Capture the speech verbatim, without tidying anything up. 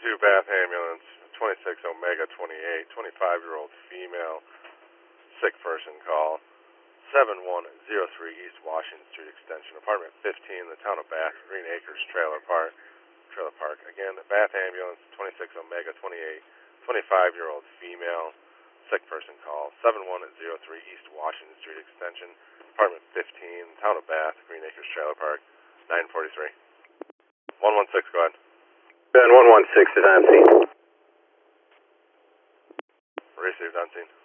two Bath Ambulance, twenty-six Omega twenty-eight, twenty-five-year-old female, sick person call, seven one zero three East Washington Street Extension, apartment fifteen, the town of Bath, Green Acres Trailer Park. Trailer Park. Again, the Bath Ambulance, twenty-six Omega twenty-eight, twenty-five-year-old female, sick person call, seven one zero three East Washington Street Extension, apartment fifteen, town of Bath, Green Acres Trailer Park, nine forty-three. one one six, go ahead. Ben, one one six is on scene. Received on scene.